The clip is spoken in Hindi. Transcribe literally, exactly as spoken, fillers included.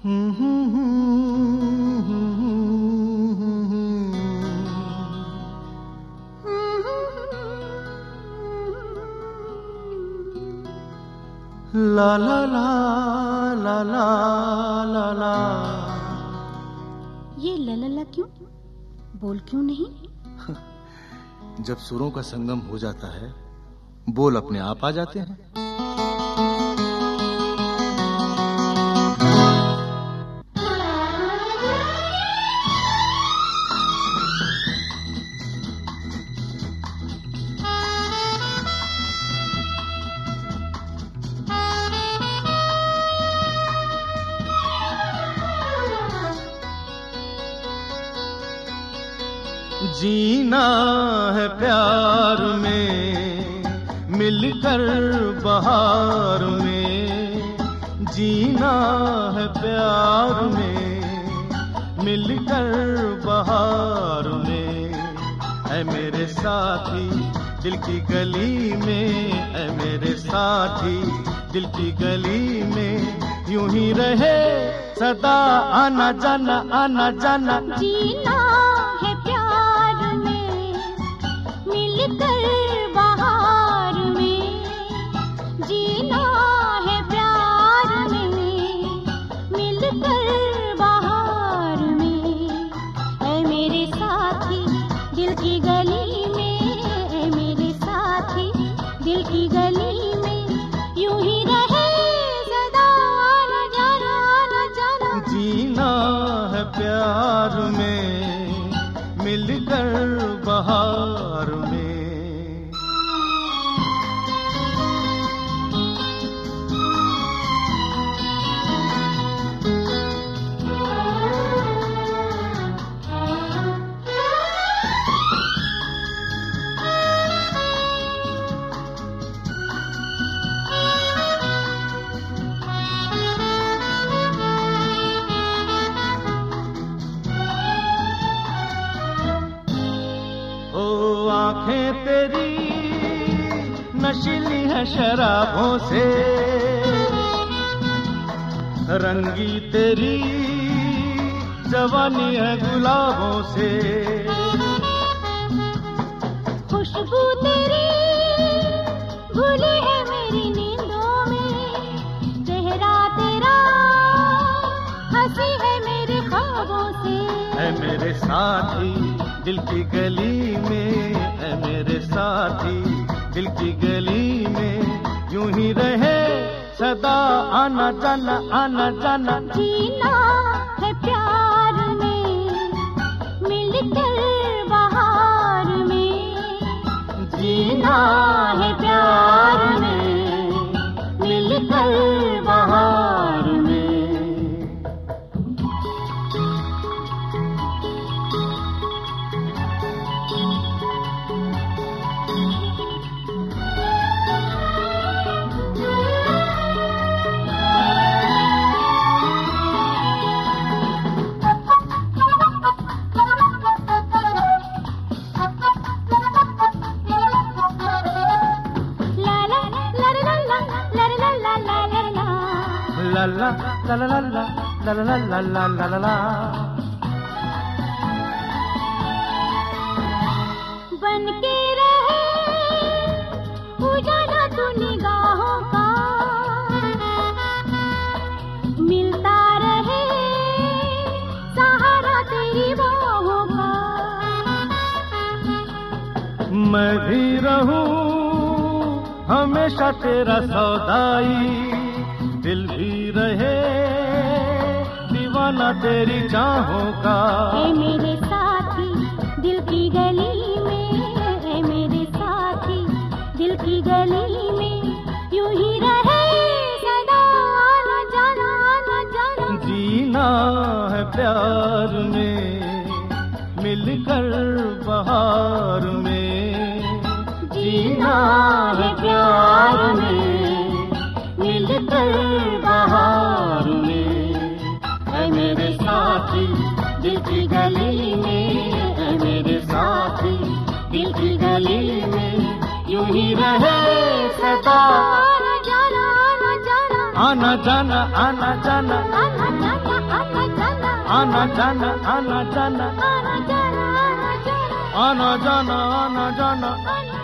ला ला ला ला ला ला ला। ये ला ला ला क्यों? बोल क्यों नहीं? जब सुरों का संगम हो जाता है, बोल अपने आप आ जाते हैं। जीना है प्यार में मिलकर बहार में, जीना है प्यार में मिलकर बहार में। ऐ मेरे साथी दिल की गली में, ऐ मेरे साथी दिल की गली में, यूं ही रहे सदा आना जाना आना जाना। जीना है प्यार में मिलकर बहार में, जीना है प्यार में मिलकर बहार में। ऐ मेरे साथी दिल की गली में, ऐ मेरे साथी दिल की गली में, यूं ही रहे सदा आना जाना आना जाना। जीना है प्यार में मिलकर बहार में। आँखें तेरी नशीली है शराबों से, रंगी तेरी जवानी है गुलाबों से। खुशबू तेरी भूली है मेरी नींदों में, चेहरा तेरा हंसी है मेरे ख्वाबों से। है मेरे साथी दिल की गली में, है मेरे साथी दिल की गली में, यूं ही रहे सदा आना जाना आना जाना। जीना है प्यार में मिलकर बहार में, जीना है प्यार में मिलकर बहार में। ला ला ला ला ला ला ला ला ला ला ला ला। बन के रहे उजाला तू निगाहों का, मिलता रहे सहारा तेरी बाहों का। मैं भी रहूं हमेशा तेरा सौदाई, दिल भी रहे दीवाना तेरी चाहों का। ऐ मेरे साथी दिल की गली में, ऐ मेरे साथी दिल की गली में, यूं ही रहे सदा आना जाना आना जाना। जीना है प्यार में मिलकर बहार में, जीना है प्यार में मिलकर बहार में। ऐ मेरे साथी दिल की गली में, ऐ मेरे साथी दिल की गली में, यूं ही रहे सदा आना जाना आना जाना आना जाना आना जाना आना जाना। आना जाना आना जाना आना जाना आना जाना आना जाना आना जाना आना